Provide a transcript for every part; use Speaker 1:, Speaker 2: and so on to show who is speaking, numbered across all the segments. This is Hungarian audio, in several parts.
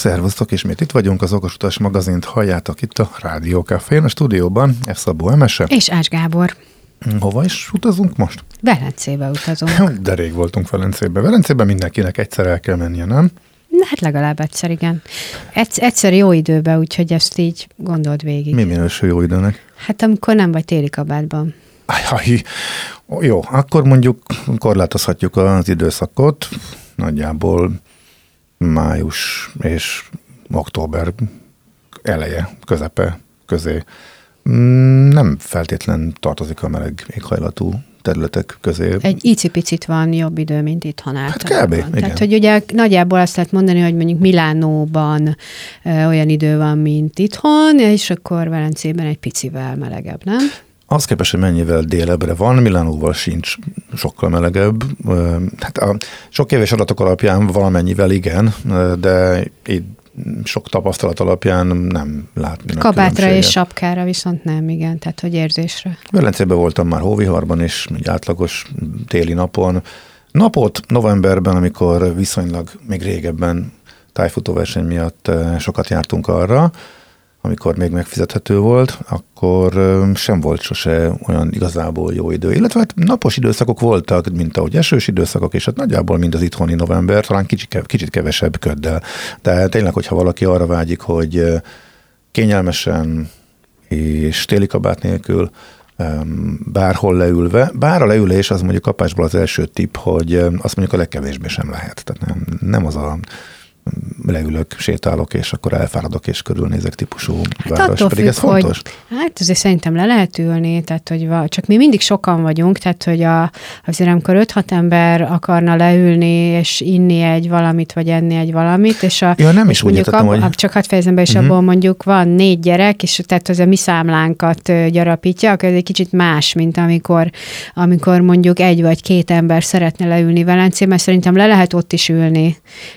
Speaker 1: Szervusztok, ismét itt vagyunk, az Okos Utas magazint halljátok itt a Rádió Cafén, a stúdióban Szabó Emese.
Speaker 2: És Ács Gábor.
Speaker 1: Hova is utazunk most?
Speaker 2: Velencébe utazunk.
Speaker 1: De rég voltunk Velencében. Velencében mindenkinek egyszer el kell mennie, nem?
Speaker 2: Hát legalább egyszer, igen. Egyszer jó időben, úgyhogy ezt így gondold végig.
Speaker 1: Mi minősül jó időnek?
Speaker 2: Hát amikor nem vagy téli kabátban.
Speaker 1: Jó, akkor mondjuk korlátozhatjuk az időszakot, nagyjából május és október eleje, közepe közé. Nem feltétlen tartozik a meleg éghajlatú területek közé.
Speaker 2: Egy icipicit van jobb idő, mint itthon általában.
Speaker 1: Hát kb. Igen.
Speaker 2: Tehát, hogy ugye nagyjából azt lehet mondani, hogy mondjuk Milánóban olyan idő van, mint itthon, és akkor Velencében egy picivel melegebb, nem?
Speaker 1: Az képest, hogy mennyivel délebbre van, Milánóval sincs sokkal melegebb. Hát a sok éves adatok alapján valamennyivel igen, de így sok tapasztalat alapján nem látni.
Speaker 2: Kabátra és sapkára viszont nem, igen, tehát hogy érzésre.
Speaker 1: Velencében voltam már hóviharban is, egy átlagos téli napon. Napot novemberben, amikor viszonylag még régebben tájfutóverseny miatt sokat jártunk arra, amikor még megfizethető volt, akkor sem volt sose olyan igazából jó idő. Illetve hát napos időszakok voltak, mint ahogy esős időszakok, és hát nagyjából mind az itthoni november, talán kicsit kevesebb köddel. De tényleg, hogyha valaki arra vágyik, hogy kényelmesen és téli kabát nélkül bárhol leülve, bár a leülés az mondjuk kapásból az első tipp, hogy azt mondjuk a legkevésbé sem lehet. Tehát nem az a leülök, sétálok, és akkor elfáradok, és körülnézek típusú város.
Speaker 2: Attól
Speaker 1: Pedig ez
Speaker 2: függ,
Speaker 1: fontos.
Speaker 2: Hát azért szerintem le lehet ülni, tehát hogy csak mi mindig sokan vagyunk, tehát hogy azért amikor 5-6 ember akarna leülni, és inni egy valamit, vagy enni egy valamit, és
Speaker 1: nem is úgy értettem, hogy...
Speaker 2: Csak hadd fejezem be, és abból mondjuk van 4 gyerek, és tehát az a mi számlánkat gyarapítja, akkor ez egy kicsit más, mint amikor mondjuk 1 vagy 2 ember szeretne leülni Velencében, szerintem le lehet ott is ülni.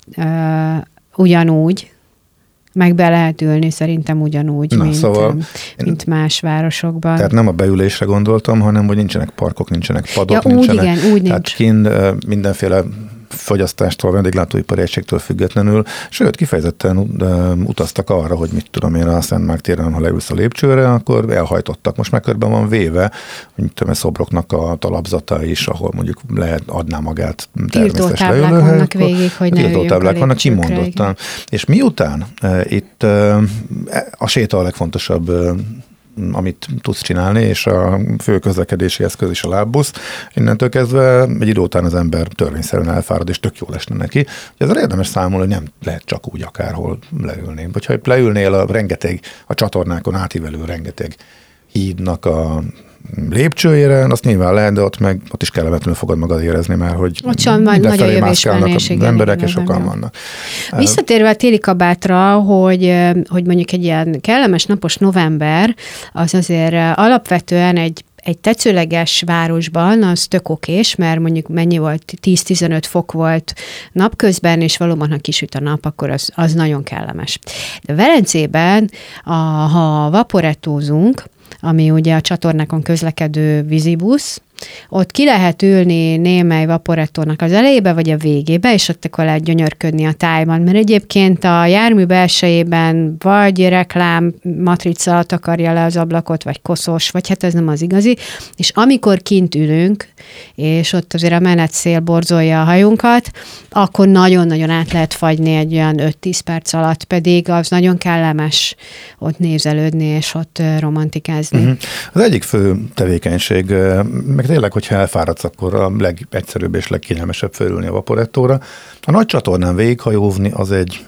Speaker 2: Ugyanúgy, meg be lehet ülni szerintem ugyanúgy, mint más városokban.
Speaker 1: Tehát nem a beülésre gondoltam, hanem hogy nincsenek parkok, nincsenek padok,
Speaker 2: ja,
Speaker 1: nincsenek.
Speaker 2: Igen, úgy
Speaker 1: tehát
Speaker 2: nincs.
Speaker 1: kint mindenféle fogyasztástól, vendéglátóipari egységtől függetlenül, sőt, kifejezetten utaztak arra, hogy mit tudom én, a Szent Márk téren, ha leülsz a lépcsőre, akkor elhajtottak. Most már körben van véve, hogy szobroknak a talapzata is, ahol mondjuk adná magát természetes leülőhely.
Speaker 2: Tiltótáblák vannak végig, hogy ne üljünk a lépcsőkre.
Speaker 1: Vannak kimondottan. És miután itt a séta a legfontosabb, amit tudsz csinálni, és a fő közlekedési eszköz is a lábbusz. Innentől kezdve egy idő után az ember törvényszerűen elfárad, és tök jól esne neki. Ezzel érdemes számolni, hogy nem lehet csak úgy akárhol leülni. Vagy ha leülnél a csatornákon átívelő rengeteg hídnak a lépcsőjére, azt nyilván lehet, de ott is kellemetlenül fogod magad érezni, mert hogy
Speaker 2: mindenfelé mászkálnak
Speaker 1: az emberek, és sokan vannak.
Speaker 2: Visszatérve a téli kabátra, hogy mondjuk egy ilyen kellemes napos november, az azért alapvetően egy tetszőleges városban az tök okés, mert mondjuk mennyi volt, 10-15 fok volt napközben, és valóban, ha kisüt a nap, akkor az nagyon kellemes. De Velencében, ha vaporettózunk, ami ugye a csatornákon közlekedő vízibusz, ott ki lehet ülni némely vaporettónak az elejébe, vagy a végébe, és ott akkor lehet gyönyörködni a tájban, mert egyébként a jármű belsejében vagy reklám matrica takarja le az ablakot, vagy koszos, vagy hát ez nem az igazi, és amikor kint ülünk, és ott azért a menetszél borzolja a hajunkat, akkor nagyon-nagyon át lehet fagyni egy olyan 5-10 perc alatt, pedig az nagyon kellemes ott nézelődni, és ott romantikázni.
Speaker 1: Az egyik fő tevékenység, meg tényleg, hogyha elfáradsz, akkor a legegyszerűbb és legkényelmesebb fölülni a vaporettóra. A nagy csatornán végighajózni az egy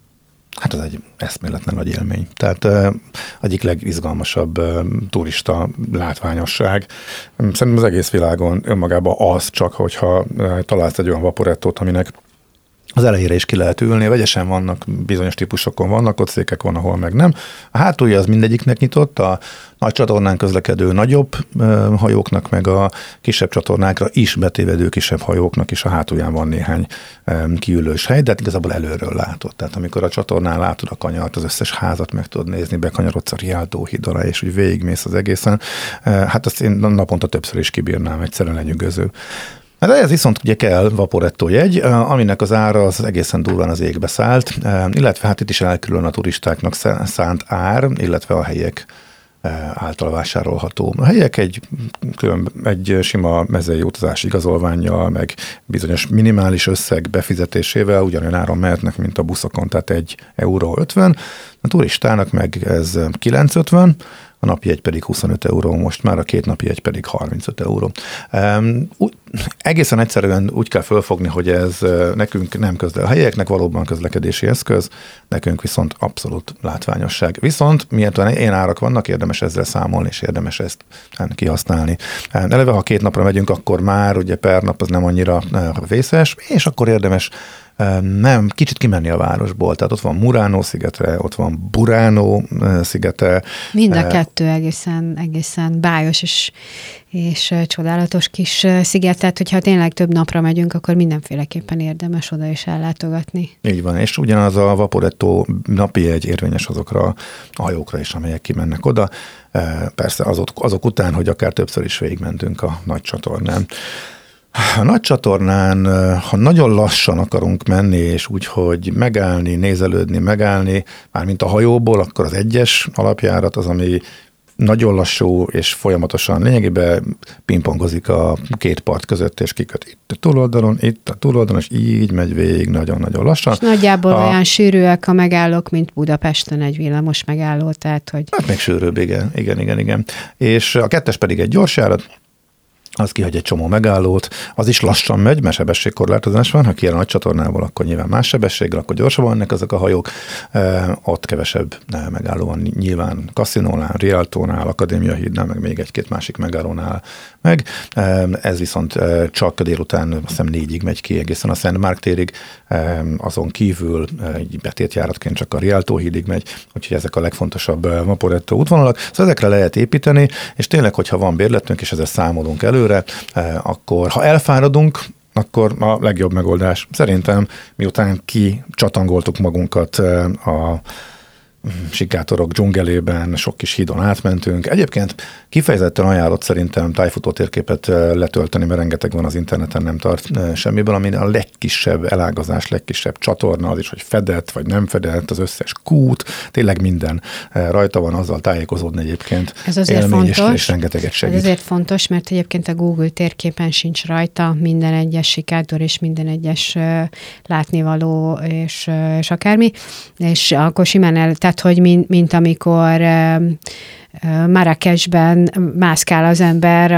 Speaker 1: eszméletlen nagy élmény. Tehát egyik legizgalmasabb turista látványosság. Szerintem az egész világon önmagában az csak, hogyha találsz egy olyan vaporettót, aminek az elejére is ki lehet ülni, vegyesen vannak, bizonyos típusokon vannak, ott székek van, ahol meg nem. A hátulja az mindegyiknek nyitott, a nagy csatornán közlekedő nagyobb hajóknak, meg a kisebb csatornákra is betévedő kisebb hajóknak is a hátulján van néhány kiülős hely, de hát igazából előről látod. Tehát amikor a csatornán látod a kanyart, az összes házat meg tudod nézni, bekanyarodsz a Rialto híd alá, és úgy végigmész az egészen. Hát azt én naponta többször is kibírnám, egyszerűen lenyűgöző. De ez viszont ugye kell Vaporetto jegy, aminek az ára az egészen durván az égbe szállt, illetve hát itt is elkülön a turistáknak szánt ár, illetve a helyek által vásárolható. A helyek egy sima mezei utazási igazolvánnyal, meg bizonyos minimális összeg befizetésével ugyanolyan áron mehetnek, mint a buszokon, tehát 1,50 €. A turistának meg ez 9,50, a napi jegy pedig 25 € most már, a 2 napi jegy pedig 35 €. Egészen egyszerűen úgy kell fölfogni, hogy ez nekünk nem a helyeknek valóban közlekedési eszköz, nekünk viszont abszolút látványosság. Viszont miért ilyen árak vannak, érdemes ezzel számolni, és érdemes ezt kihasználni. Eleve, ha 2 napra megyünk, akkor már ugye per nap az nem annyira vészes, és akkor érdemes nem, kicsit kimenni a városból. Tehát ott van Murano szigete, ott van Burano szigete.
Speaker 2: Mind a kettő egészen bájos és csodálatos kis sziget. Tehát, hogyha tényleg több napra megyünk, akkor mindenféleképpen érdemes oda is ellátogatni.
Speaker 1: Így van, és ugyanaz a Vaporetto napi jegy érvényes azokra a hajókra is, amelyek kimennek oda. Persze azok után, hogy akár többször is végigmentünk a nagy csatornán. A nagy csatornán, ha nagyon lassan akarunk menni, és úgy, hogy megállni, megállni, mármint a hajóból, akkor az 1-es alapjárat az, ami nagyon lassú, és folyamatosan lényegében pingpongozik a 2 part között, és kiköt itt a túloldalon, és így megy végig nagyon-nagyon lassan.
Speaker 2: És nagyjából olyan sűrűek a megállók, mint Budapesten egy villamos megálló, tehát hogy...
Speaker 1: Hát még sűrűbb, igen. És a 2-es pedig egy gyorsjárat, az kihagy egy csomó megállót, az is lassan megy, mert sebességkorlátozás van, ha kijön a nagy csatornából, akkor nyilván más sebességgel, akkor gyorsabban mennek ezek a hajók, ott kevesebb megálló van, nyilván Cassinónál, Rialtónál, Akadémia hídnál, meg még 1-2 másik megállónál meg. Ez viszont csak délután, azt hiszem 4-ig megy ki egészen a Szent Márk térig, azon kívül egy betétjáratként csak a Rialtó hídig megy, úgyhogy ezek a legfontosabb Vaporetto útvonalak. Szóval ezekre lehet építeni, és tényleg, hogyha van bérletünk, és ezzel számolunk előre, akkor ha elfáradunk, akkor a legjobb megoldás szerintem, miután kicsatangoltuk magunkat a sikátorok dzsungelében, sok kis hídon átmentünk. Egyébként kifejezetten ajánlott szerintem tájfutó térképet letölteni, mert rengeteg van az interneten, nem tart semmiből, ami a legkisebb elágazás, legkisebb csatorna, az is, hogy fedett vagy nem fedett, az összes kút, tényleg minden rajta van, azzal tájékozódni egyébként.
Speaker 2: Ez azért fontos,
Speaker 1: és rengeteget segít.
Speaker 2: Ez azért fontos, mert egyébként a Google térképen sincs rajta minden egyes sikátor és minden egyes látnivaló és akármi, és akkor simán tehát, hogy mint amikor Marrakesben mászkál az ember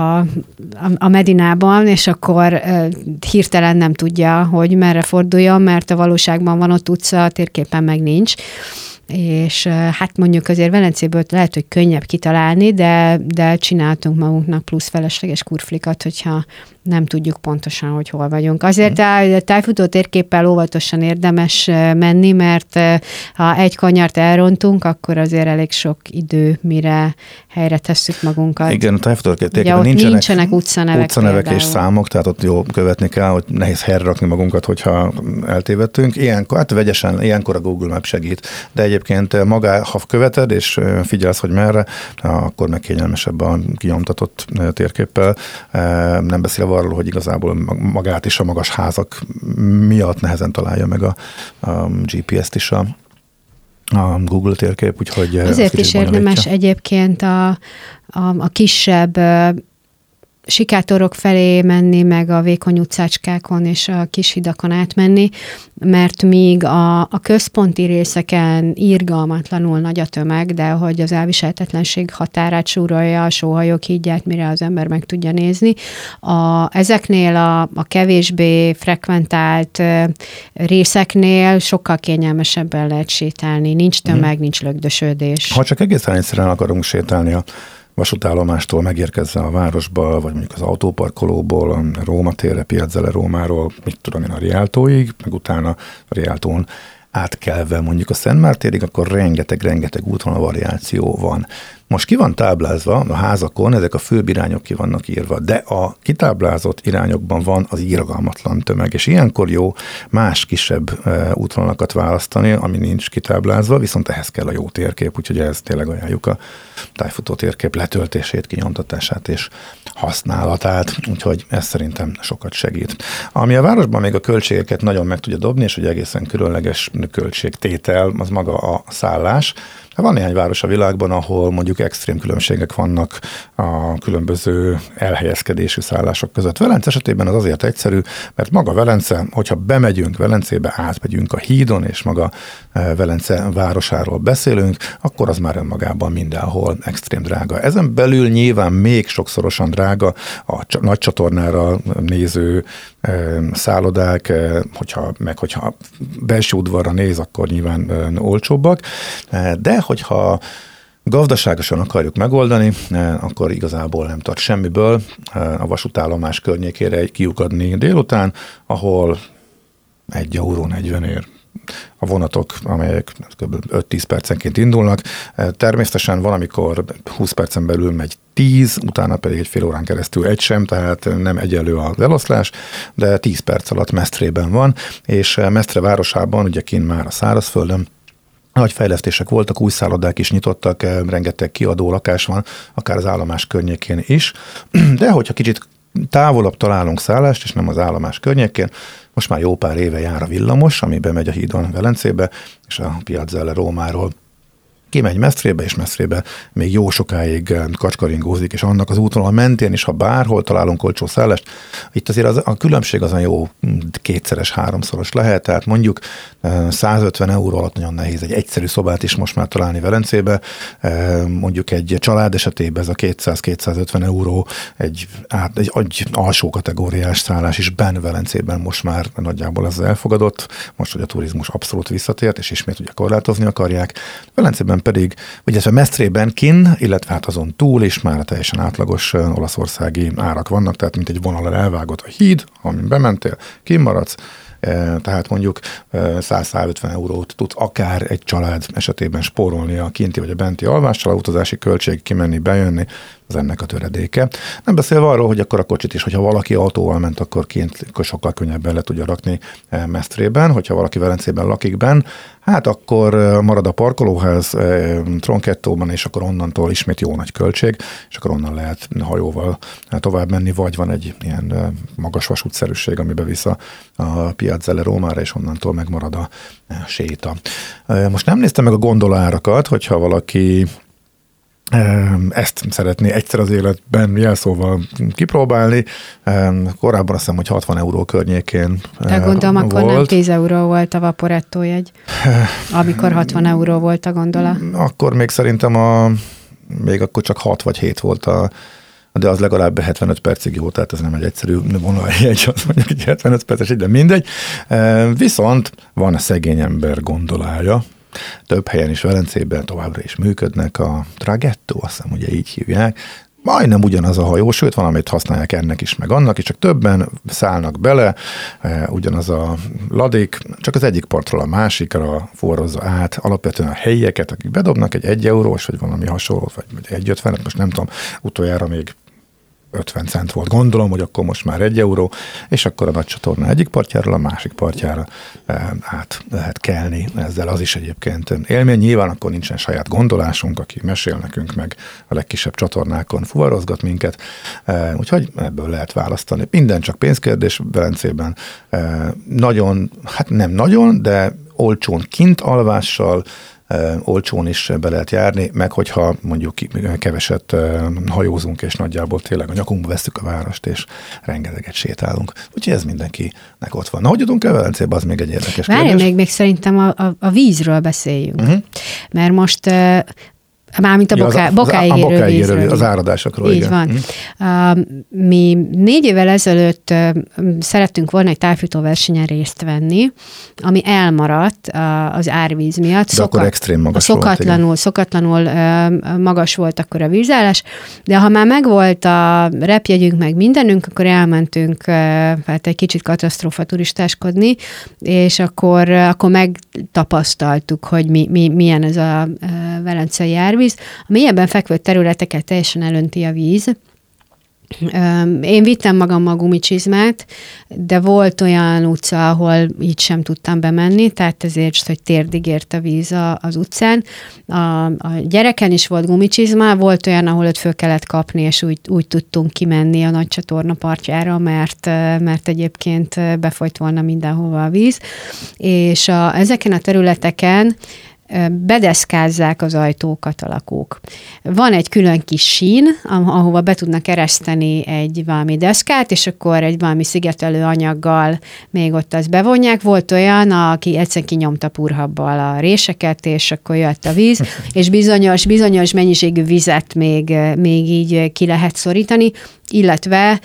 Speaker 2: a Medinában, és akkor hirtelen nem tudja, hogy merre forduljon, mert a valóságban van ott utca, a térképen meg nincs. És hát mondjuk azért Velencéből lehet, hogy könnyebb kitalálni, de csináltunk magunknak plusz felesleges kurflikat, hogyha nem tudjuk pontosan, hogy hol vagyunk. Azért a tájfutó térképpel óvatosan érdemes menni, mert ha egy kanyart elrontunk, akkor azért elég sok idő, mire helyre tesszük magunkat.
Speaker 1: Igen, a tájfutó térképen
Speaker 2: nincsenek utcanevek
Speaker 1: és számok, tehát ott jó követni kell, hogy nehéz helyre rakni magunkat, hogyha eltévedtünk. Ilyenkor, hát vegyesen, ilyenkor a Google Maps segít, de egyébként maga, ha követed, és figyelsz, hogy merre, akkor meg kényelmesebb a kinyomtatott térképpel. Nem beszélve arról, hogy igazából magát is a magas házak miatt nehezen találja meg a GPS-t is a Google térkép, úgyhogy...
Speaker 2: Azért is érdemes egyébként a kisebb sikátorok felé menni, meg a vékony utcácskákon és a kis hidakon átmenni, mert míg a központi részeken irgalmatlanul nagy a tömeg, de hogy az elviselhetetlenség határát súrolja a sóhajok hídját, mire az ember meg tudja nézni. Ezeknél a kevésbé frekventált részeknél sokkal kényelmesebben lehet sétálni. Nincs tömeg, nincs lögdösödés.
Speaker 1: Ha csak egészen egyszerűen akarunk sétálni a vasútállomástól megérkezve a városba, vagy mondjuk az autóparkolóból, a Róma térre, Piazzale Rómáról, mit tudom én, a Rialtóig, meg utána a Rialtón átkelve mondjuk a Szent Márk térig, akkor rengeteg útvonal variáció van. Most ki van táblázva a házakon, ezek a főbb irányok ki vannak írva, de a kitáblázott irányokban van az irgalmatlan tömeg, és ilyenkor jó más kisebb útvonalakat választani, ami nincs kitáblázva, viszont ehhez kell a jó térkép, úgyhogy ezt tényleg ajánljuk a tájfutó térkép letöltését, kinyomtatását és használatát, úgyhogy ez szerintem sokat segít. Ami a városban még a költségeket nagyon meg tudja dobni, és hogy egészen különleges költségtétel, az maga a szállás. Van néhány város a világban, ahol mondjuk extrém különbségek vannak a különböző elhelyezkedésű szállások között. Velence esetében az azért egyszerű, mert maga Velence, hogyha bemegyünk Velencébe, átmegyünk a hídon, és maga Velence városáról beszélünk, akkor az már önmagában mindenhol extrém drága. Ezen belül nyilván még sokszorosan drága a nagy csatornára néző szállodák, hogyha belső udvarra néz, akkor nyilván olcsóbbak, de hogyha gazdaságosan akarjuk megoldani, akkor igazából nem tart semmiből a vasútállomás környékére kiukadni délután, ahol 1,40 € a vonatok, amelyek kb. 5-10 percenként indulnak. Természetesen van, amikor 20 percen belül megy 10, utána pedig egy fél órán keresztül egy sem, tehát nem egyenlő az eloszlás, de 10 perc alatt Mestrében van, és Mestre városában, ugye kint már a szárazföldön, nagy fejlesztések voltak, új szállodák is nyitottak, rengeteg kiadó lakás van, akár az állomás környékén is, de hogyha kicsit távolabb találunk szállást, és nem az állomás környékén, most már jó pár éve jár a villamos, ami bemegy a hídon Velencébe, és a Piazzale Rómáról kimegy Mestrébe, és Mestrébe még jó sokáig kacskaringózik, és annak az útvonal mentén is, ha bárhol találunk olcsó szállást, itt azért a különbség azon jó 2-szeres, 3-szoros lehet, tehát mondjuk 150 € alatt nagyon nehéz egy egyszerű szobát is most már találni Velencébe, mondjuk egy család esetében ez a 200-250 € egy alsó kategóriás szállás is benn Velencében most már nagyjából ez elfogadott, most, hogy a turizmus abszolút visszatért, és ismét ugye korlátozni akarják. Velencében pedig, ugye Mestrében kin, illetve hát azon túl is már teljesen átlagos olaszországi árak vannak, tehát mint egy vonalra elvágott a híd, amin bementél, kimaradsz, tehát mondjuk 100-150 € tudsz akár egy család esetében spórolni a kinti vagy a benti alvással, a utazási költség kimenni, bejönni, az ennek a töredéke. Nem beszélve arról, hogy akkor a kocsit is, hogyha valaki autóval ment, akkor kint sokkal könnyebben le tudja rakni Mestrében, hogyha valaki Velencében lakik benn, hát akkor marad a parkolóház Tronchettóban, és akkor onnantól ismét jó nagy költség, és akkor onnan lehet hajóval tovább menni, vagy van egy ilyen magas vasútszerűség, ami bevisz a Piazzale Rómára, és onnantól megmarad a séta. Most nem néztem meg a gondolárakat, hogyha valaki ezt szeretné egyszer az életben jelszóval kipróbálni. Korábban azt hiszem, hogy 60 € környékén
Speaker 2: de gondolom, volt. Akkor nem 10 € volt a Vaporetto jegy, amikor 60 € volt a gondola.
Speaker 1: Akkor még szerintem még akkor csak 6 vagy 7 volt de az legalább 75 percig jó, tehát ez nem egy egyszerű vonaljegy, az mondjuk egy 75 perces, de mindegy. Viszont van a szegény ember gondolája, több helyen is Velencében továbbra is működnek, a Traghetto, azt hiszem, ugye így hívják, majdnem ugyanaz a hajó, sőt van, amit használják ennek is, meg annak is, csak többen szállnak bele, ugyanaz a ladék, csak az egyik partról a másikra forrozza át alapvetően a helyieket, akik bedobnak egy 1 €, vagy valami hasonló, vagy 1,50, most nem tudom, utoljára még 50 cent volt. Gondolom, hogy akkor most már 1 €, és akkor a nagy csatorna egyik partjáról a másik partjára át lehet kelni. Ezzel az is egyébként élmény. Nyilván akkor nincsen saját gondolásunk, aki mesél nekünk, meg a legkisebb csatornákon fuvarozgat minket. Úgyhogy ebből lehet választani. Minden csak pénzkérdés Velencében. Nagyon, hát nem nagyon, de olcsón kint alvással, olcsón is be lehet járni, meg hogyha mondjuk keveset hajózunk, és nagyjából tényleg a nyakunkba vesszük a várost, és rengeteget sétálunk. Úgyhogy ez mindenkinek ott van. Na, hogy jutunk el Velencébe, az még egy érdekes kérdés.
Speaker 2: Még szerintem a vízről beszéljünk. Mert most mármint a bokáigérő vízről.
Speaker 1: Az áradásokról.
Speaker 2: Így igen. Van. Mi 4 évvel ezelőtt szerettünk volna egy tájfutóversenyen részt venni, ami elmaradt az árvíz miatt.
Speaker 1: De akkor extrém magas
Speaker 2: volt. Szokatlanul magas volt akkor a vízállás, de ha már megvolt a repjegyünk, meg mindenünk, akkor elmentünk hát egy kicsit katasztrófa turistáskodni, és akkor megtapasztaltuk, hogy milyen ez a velencei árvíz. A mélyebben fekvő területeket teljesen elönti a víz. Én vittem magammal gumicsizmát, de volt olyan utca, ahol így sem tudtam bemenni, tehát ezért, hogy térdig ért a víz az utcán. A gyereken is volt gumicsizma, volt olyan, ahol ott föl kellett kapni, és úgy tudtunk kimenni a nagy csatorna partjára, mert egyébként befolyt volna mindenhova a víz. És ezeken a területeken bedeszkázzák az ajtókat a lakók. Van egy külön kis sín, ahova be tudnak ereszteni egy valami deszkát, és akkor egy valami szigetelő anyaggal még ott azt bevonják. Volt olyan, aki egyszerűen kinyomta purhabbal a réseket, és akkor jött a víz, és bizonyos mennyiségű vizet még így ki lehet szorítani, illetve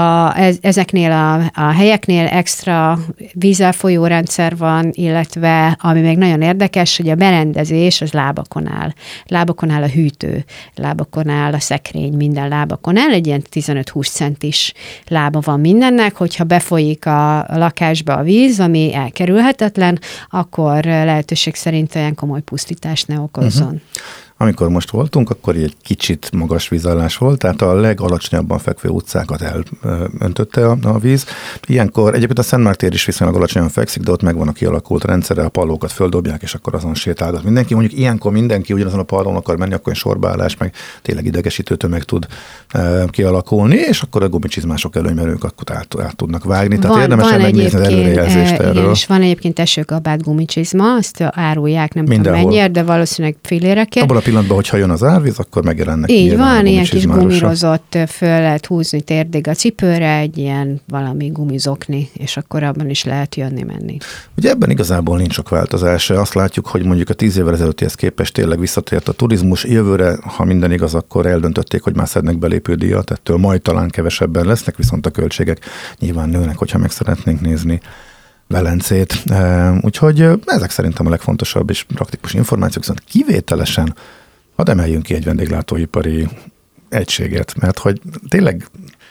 Speaker 2: ezeknél a helyeknél extra vízzelfolyó rendszer van, illetve ami még nagyon érdekes, hogy a berendezés az lábakon áll. Lábakon áll a hűtő, lábakon áll a szekrény, minden lábakon áll, egy ilyen 15-20 centis lába van mindennek, hogyha befolyik a lakásba a víz, ami elkerülhetetlen, akkor lehetőség szerint olyan komoly pusztítást ne okozzon.
Speaker 1: Amikor most voltunk, akkor egy kicsit magas vízállás volt, tehát a legalacsonyabban fekvő utcákat elöntötte a víz. Ilyenkor egyébként a Szentmárk tér is viszonylag alacsonyan fekszik, de ott megvan a kialakult rendszere, a pallókat földobják, és akkor azon sétálgat mindenki. Mondjuk ilyenkor mindenki ugyanazon a pallón akar menni, akkor egy sorbaállás, meg tényleg idegesítő tömeg tud kialakulni, és akkor a gumicsizmások előnymerők akkor át tudnak vágni. Tehát érdemes megnézni az előrejelzést erről.
Speaker 2: Igen, és van egyébként esőkabát gumicsizma, azt árulják, nem tudom mennyiért, de valószínűleg fillérekért.
Speaker 1: Pillanatban, hogyha jön az árvíz, akkor megjelennek.
Speaker 2: Így van, ilyen kis gumírozott föl lehet húzni térdig a cipőre, egy ilyen valami gumizokni, és akkor abban is lehet jönni-menni.
Speaker 1: Ugye ebben igazából nincs sok változás. Azt látjuk, hogy mondjuk a 10 évvel ezelőttihez képest tényleg visszatért a turizmus. Jövőre, ha minden igaz, akkor eldöntötték, hogy már szednek belépődíjat, ettől majd talán kevesebben lesznek, viszont a költségek nyilván nőnek, hogyha meg szeretnénk nézni Velencét. Úgyhogy ezek szerintem a legfontosabb és praktikus információk, viszont kivételesen hadd emeljünk ki egy vendéglátóipari egységet, mert hogy tényleg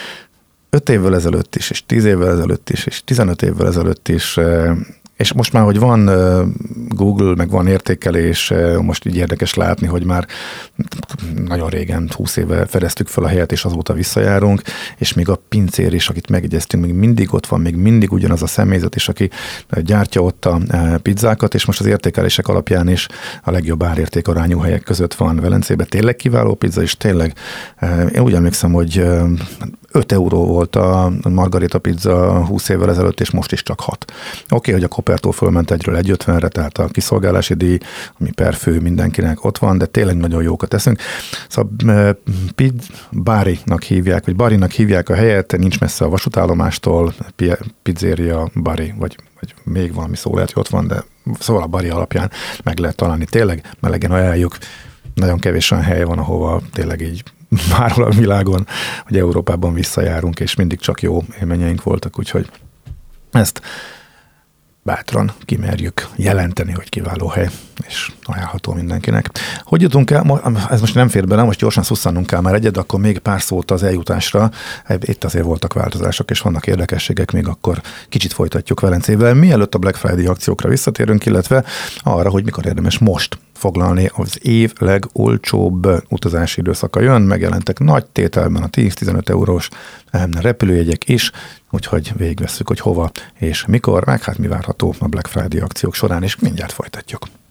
Speaker 1: 5 évvel ezelőtt is, és 10 évvel ezelőtt is, és 15 évvel ezelőtt is, és most már, hogy van Google, meg van értékelés, most így érdekes látni, hogy már nagyon régen, 20 éve fedeztük fel a helyet, és azóta visszajárunk, és még a pincér is, akit megegyeztünk, még mindig ott van, még mindig ugyanaz a személyzet is, aki gyártja ott a pizzákat, és most az értékelések alapján is a legjobb árértékarányú helyek között van Velencében. Tényleg kiváló pizza, és tényleg én úgy emlékszem, hogy 5 euró volt a margarita pizza 20 évvel ezelőtt, és most is csak 6. Oké, hogy a Kopertól fölment egyről 1,50-re, tehát a kiszolgálási díj, ami per fő mindenkinek ott van, de tényleg nagyon jókat teszünk. Szóval Barinak hívják, vagy Barinak hívják a helyet, nincs messze a vasútállomástól, Pizzeria Bari, vagy még valami szó lehet, hogy ott van, de szóval a Bari alapján meg lehet találni. Tényleg melegen ajánljuk, nagyon kevés olyan hely van, ahova tényleg így bárhol a világon, hogy Európában visszajárunk, és mindig csak jó élményeink voltak, úgyhogy ezt bátran kimerjük jelenteni, hogy kiváló hely, és ajánlható mindenkinek. Hogy jutunk el? Ez most nem fér bele, most gyorsan szusszannunk kell már egyet, akkor még pár szót az eljutásra. Itt azért voltak változások, és vannak érdekességek, még akkor kicsit folytatjuk Velencével. Mielőtt a Black Friday akciókra visszatérünk, illetve arra, hogy mikor érdemes most foglalni az év legolcsóbb utazási időszaka jön, megjelentek nagy tételben a 10-15 eurós repülőjegyek is, úgyhogy végigvesszük, hogy hova és mikor, meg hát mi várható a Black Friday akciók során, és mindjárt folytatjuk.